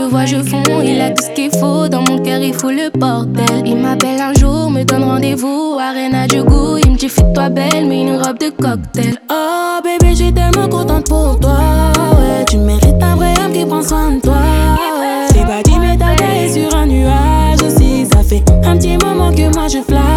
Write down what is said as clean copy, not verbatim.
le vois, je fonds. Il a tout ce qu'il faut, dans mon cœur il faut le bordel. Il m'appelle un jour, me donne rendez-vous. Arena du goût, il me dit fais-toi belle, mais une robe de cocktail. Oh bébé, je suis tellement contente pour toi. Ouais, tu mérites un vrai homme qui prend soin de toi. Ouais. C'est pas dit, mais t'as sur un nuage aussi. Ça fait un petit moment que moi je fly.